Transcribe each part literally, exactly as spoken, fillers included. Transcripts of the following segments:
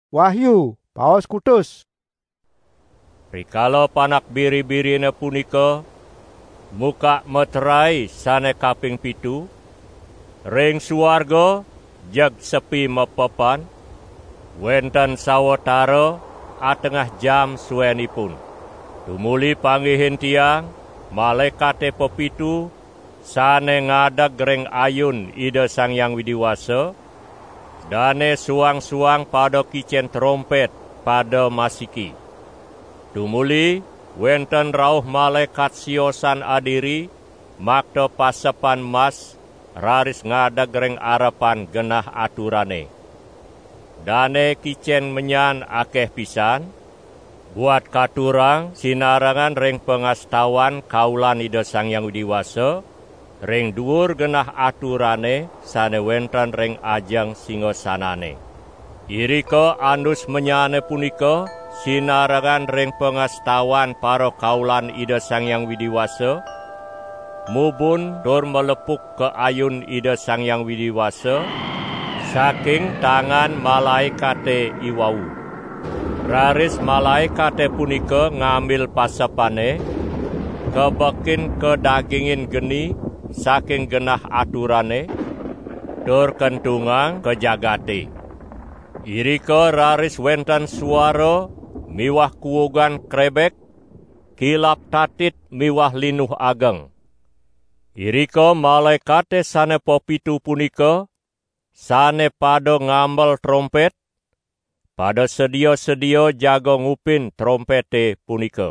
Wahyu, Paus Kutus. Rikala panak biri-birine punika muka meterai sane kaping pitu, ring suwarga jeg sepi mepepan, wenten sawetara atengah jam suwenipun. Tumuli panggihin tiang, malaikate pepitu sane ngadeg ring ayun Ida Sang Hyang Widiwasa, dane suang-suang pada kicen trompet pada masiki. Tumuli wenten rauh malaikat siosan adiri makta pasepan mas raris ngadeg ring arepan genah aturane. Dane kicen menyan akeh pisan, buat katurang sinarangan ring pengastawan kaulan Ida Sang Hyang Widiwasa, ring dhuwur genah aturane sane wenten ring ajeng singosanane. Irika andus menyane punika sinarangan ring pengastawan para kaulan Ida Sang Hyang Widiwasa, mubun dur melepuk ke ayun Ida Sang Hyang Widiwasa saking tangan malaikate iwau. Raris malaikate punika ngambil pasepane, kebekin kedagingin geni saking genah aturane, dur kentungang ke jagate. Irika raris wenten suara miwah kuwogan krebek, kilap tatit miwah linuh ageng. Irika malaikate sane pepitu punika sane pada ngambel trompet, pada sedia-sedia jaga ngupin trompete punika.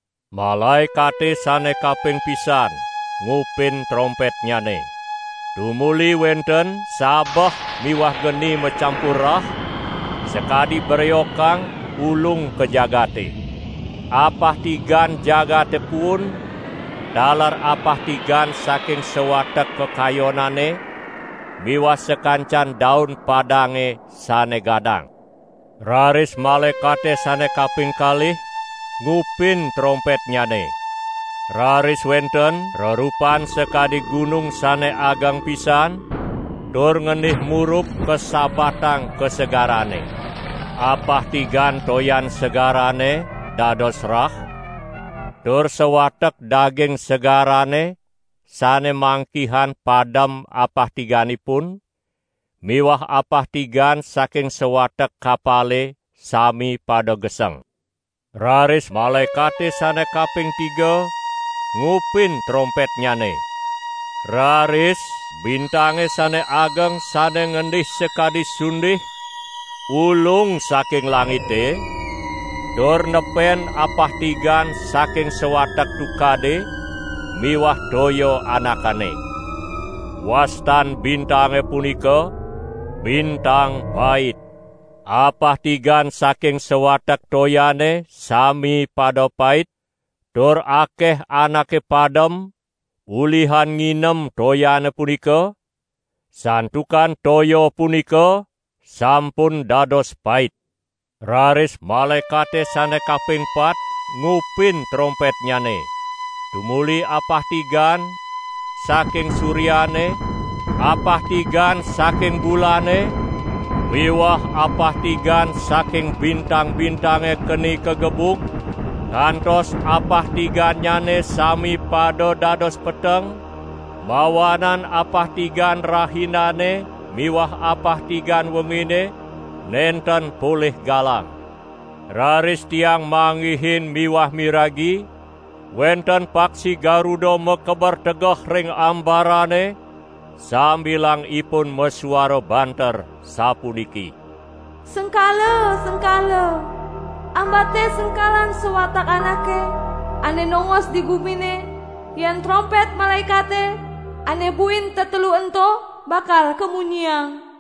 Malaikate sane kaping pisan ngupin trompet nyane. Tumuli wenten sabah miwah geni mecampur rah, sekadi bereokang ulung ke jagate. Apah tigan jagate pun, dalar apah tigan saking sewatek kekayonane, miwah sekancan daun padange sane gadang. Raris malaikate sane kaping kalih ngupin trompet nyane. Raris wenten rerupan sekadi gunung sane agang pisan, dur ngenih murup ke sabatang kesegarane. Apah tigan toyan segarane dados rah, dur sewatek daging segarane sane mangkihan padam apah tiganipun, miwah apah tigan saking sewatek kapale sami pada geseng. Raris malaikate sane kaping tiga ngupin trompet nyane. Raris bintange sane ageng sane ngendih sekadi sundih ulung saking langite, dur nepen apah tigan saking sewatek tukade miwah doyo anakane. Wastan bintange punika bintang pait. Apah tigan saking sewatek toyane sami pada pait, dur akeh anake padem, ulihan nginem toyane punika, santukan toyo punika sampun dados pait. Raris malaikate sane kaping pat ngupin trompet nyane. Tumuli apah tigan saking suryane, apah tigan saking bulane, miwah apah tigan saking bintang-bintange keni kegebuk, kantos apah tigan nyane sami pada dados peteng, mawanan apah tigan rahinane miwah apah tigan wengine nenten pulih galang. Raris tiang manggihin miwah miragi, wenten paksi Garuda mekeber tegah ring ambarane, sambilang ipun mesuara banter sapuniki. Sengkala, sengkala, ambate sengkalan sewatak anake, ane nongos di gumine, yang trompet malaikate, ane buin tetelu ento bakal kemunyiang.